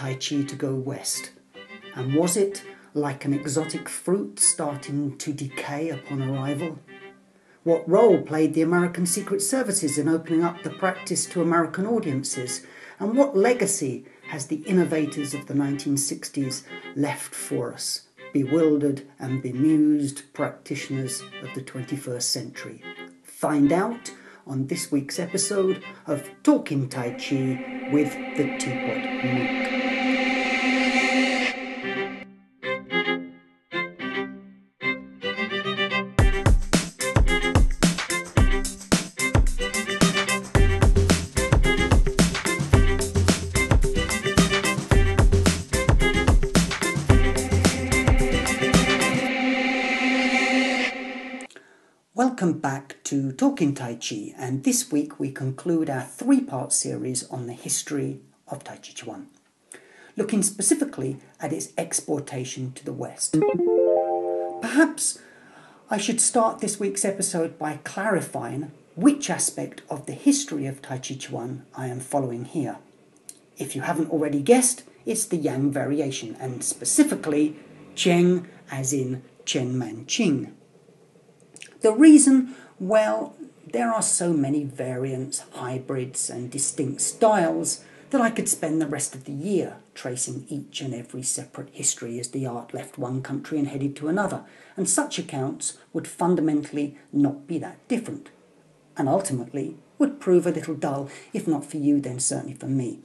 Tai Chi to go west? And was it like an exotic fruit starting to decay upon arrival? What role played the American Secret Services in opening up the practice to American audiences? And what legacy has the innovators of the 1960s left for us, bewildered and bemused practitioners of the 21st century? Find out on this week's episode of Talking Tai Chi with the Teapot Monk. Welcome back to Talking Tai Chi, and this week we conclude our three-part series on the history of Tai Chi Chuan, looking specifically at its exportation to the West. Perhaps I should start this week's episode by clarifying which aspect of the history of Tai Chi Chuan I am following here. If you haven't already guessed, it's the Yang variation, and specifically Cheng as in Chen Man Ching. The reason, well, there are so many variants, hybrids and distinct styles that I could spend the rest of the year tracing each and every separate history as the art left one country and headed to another, and such accounts would fundamentally not be that different, and ultimately would prove a little dull, if not for you then certainly for me.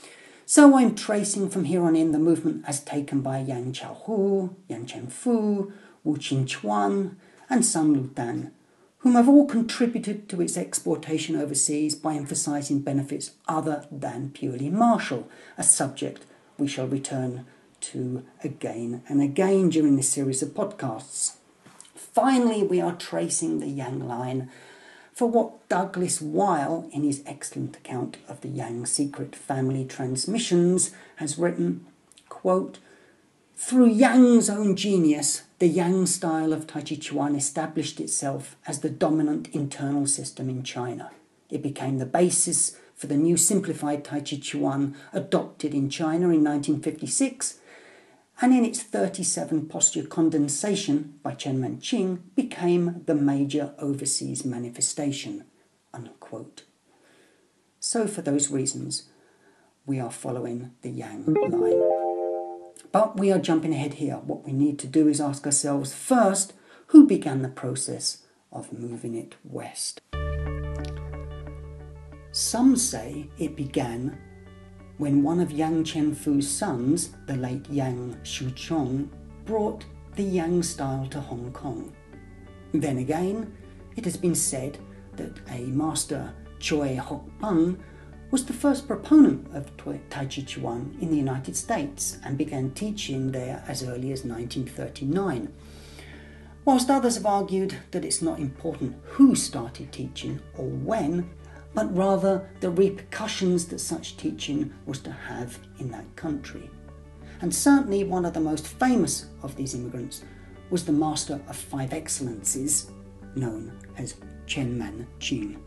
So I'm tracing from here on in the movement as taken by Yang Chaohu, Yang Chenfu, Wu Qingchuan, and Sun Lutan, whom have all contributed to its exportation overseas by emphasising benefits other than purely martial, a subject we shall return to again and again during this series of podcasts. Finally, we are tracing the Yang line for what Douglas Weil, in his excellent account of the Yang secret family transmissions, has written, quote, "Through Yang's own genius, the Yang style of Tai Chi Chuan established itself as the dominant internal system in China. It became the basis for the new simplified Tai Chi Chuan adopted in China in 1956, and in its 37 posture condensation by Chen Man Ching became the major overseas manifestation." Unquote. So for those reasons, we are following the Yang line. But we are jumping ahead here. What we need to do is ask ourselves first, who began the process of moving it west? Some say it began when one of Yang Chenfu's sons, the late Yang Shuchong, brought the Yang style to Hong Kong. Then again, it has been said that a master, Choi Hok Pang, was the first proponent of Tai Chi Chuan in the United States and began teaching there as early as 1939. Whilst others have argued that it's not important who started teaching or when, but rather the repercussions that such teaching was to have in that country. And certainly one of the most famous of these immigrants was the Master of Five Excellences, known as Chen Man Ching.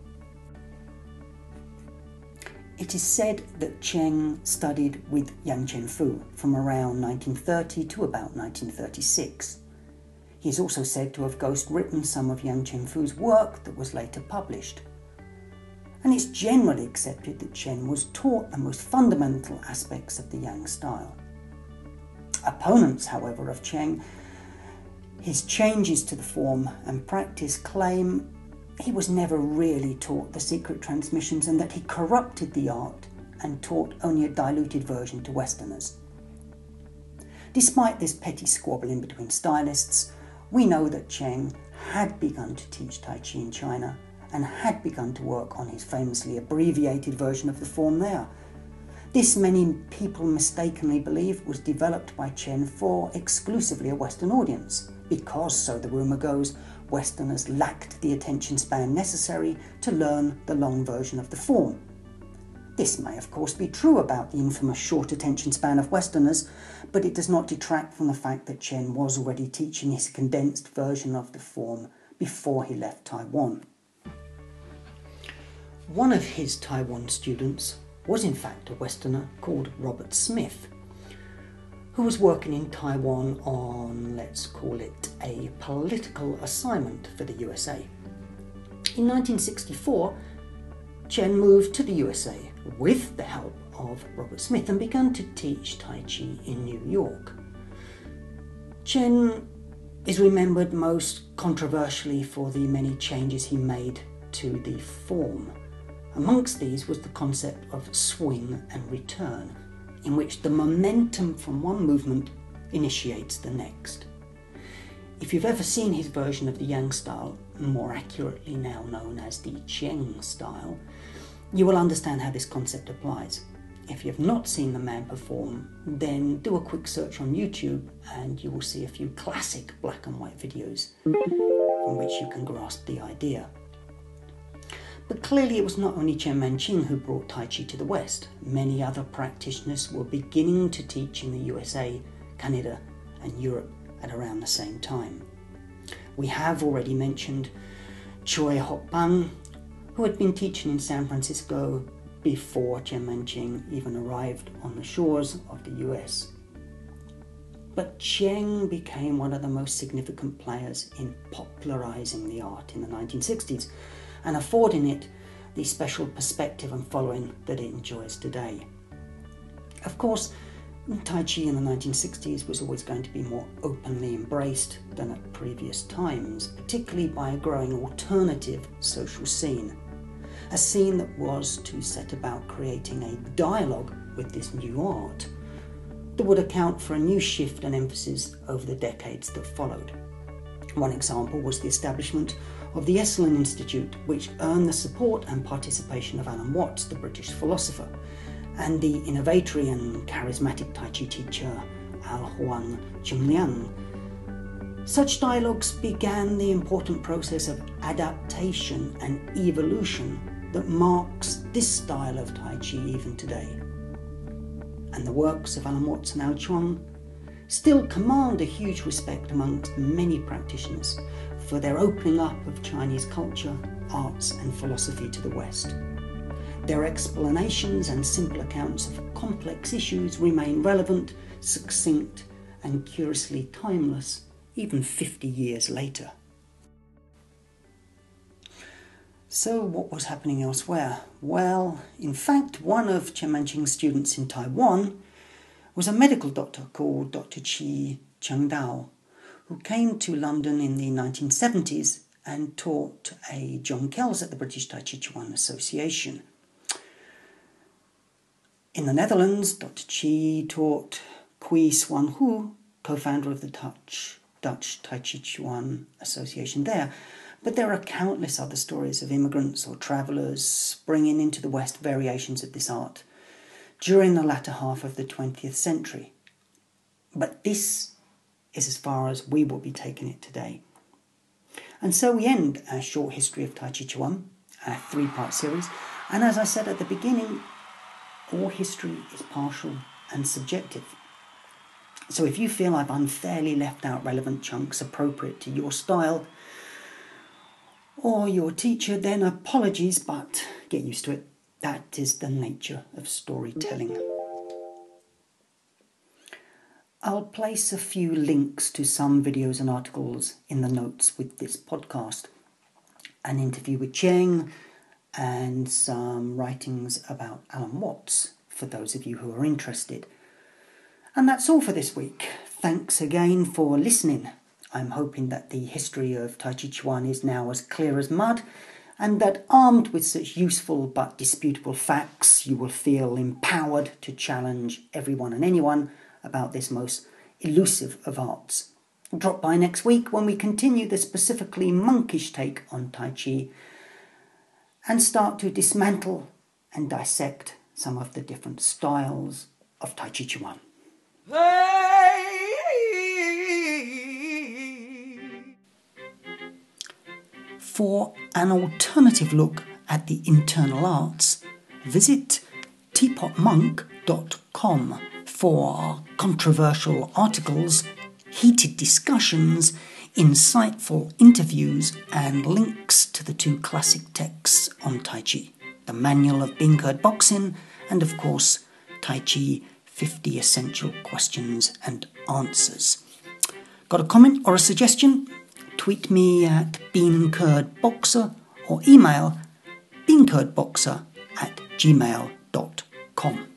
It is said that Cheng studied with Yang Chenfu from around 1930 to about 1936. He is also said to have ghostwritten some of Yang Chenfu's work that was later published. And it's generally accepted that Chen was taught the most fundamental aspects of the Yang style. Opponents, however, of Cheng, his changes to the form and practice claim he was never really taught the secret transmissions and that he corrupted the art and taught only a diluted version to Westerners. Despite this petty squabbling between stylists, we know that Cheng had begun to teach Tai Chi in China and had begun to work on his famously abbreviated version of the form there. This, many people mistakenly believe, was developed by Chen for exclusively a Western audience, because, so the rumour goes, Westerners lacked the attention span necessary to learn the long version of the form. This may of course be true about the infamous short attention span of Westerners, but it does not detract from the fact that Chen was already teaching his condensed version of the form before he left Taiwan. One of his Taiwan students was in fact a Westerner called Robert Smith, who was working in Taiwan on, let's call it, a political assignment for the USA. In 1964, Chen moved to the USA with the help of Robert Smith and began to teach Tai Chi in New York. Chen is remembered most controversially for the many changes he made to the form. Amongst these was the concept of swing and return, in which the momentum from one movement initiates the next. If you've ever seen his version of the Yang style, more accurately now known as the Cheng style, you will understand how this concept applies. If you have not seen the man perform, then do a quick search on YouTube and you will see a few classic black and white videos from which you can grasp the idea. But clearly it was not only Chen Manqing who brought Tai Chi to the West. Many other practitioners were beginning to teach in the USA, Canada and Europe at around the same time. We have already mentioned Choi Hok Bang, who had been teaching in San Francisco before Chen Manqing even arrived on the shores of the US. But Cheng became one of the most significant players in popularizing the art in the 1960s and affording it the special perspective and following that it enjoys today. Of course, Tai Chi in the 1960s was always going to be more openly embraced than at previous times, particularly by a growing alternative social scene. A scene that was to set about creating a dialogue with this new art that would account for a new shift and emphasis over the decades that followed. One example was the establishment of the Esalen Institute, which earned the support and participation of Alan Watts, the British philosopher, and the innovatory and charismatic Tai Chi teacher Al Huang Chunliang. Such dialogues began the important process of adaptation and evolution that marks this style of Tai Chi even today. And the works of Alan Watts and Al Chuang still command a huge respect amongst many practitioners for their opening up of Chinese culture, arts and philosophy to the West. Their explanations and simple accounts of complex issues remain relevant, succinct and curiously timeless even 50 years later. So what was happening elsewhere? Well, in fact, one of Chen Manqing's students in Taiwan was a medical doctor called Dr. Chi Chengdao, who came to London in the 1970s and taught a John Kells at the British Tai Chi Chuan Association. In the Netherlands, Dr. Chi taught Quy Xuan Hu, co-founder of the Dutch Tai Chi Chuan Association there. But there are countless other stories of immigrants or travellers bringing into the West variations of this art during the latter half of the 20th century. But this is as far as we will be taking it today. And so we end our short history of Tai Chi Chuan, our three-part series. And as I said at the beginning, all history is partial and subjective. So if you feel I've unfairly left out relevant chunks appropriate to your style or your teacher, then apologies, but get used to it. That is the nature of storytelling. I'll place a few links to some videos and articles in the notes with this podcast. An interview with Cheng and some writings about Alan Watts for those of you who are interested. And that's all for this week. Thanks again for listening. I'm hoping that the history of Tai Chi Chuan is now as clear as mud, and that armed with such useful but disputable facts, you will feel empowered to challenge everyone and anyone about this most elusive of arts. Drop by next week when we continue the specifically monkish take on Tai Chi and start to dismantle and dissect some of the different styles of Tai Chi Chuan. For an alternative look at the internal arts, visit teapotmonk.com for controversial articles, heated discussions, insightful interviews, and links to the two classic texts on Tai Chi, the Manual of Being Heard Boxing, and of course, Tai Chi 50 Essential Questions and Answers. Got a comment or a suggestion? Tweet me at beancurdboxer or email beancurdboxer@gmail.com.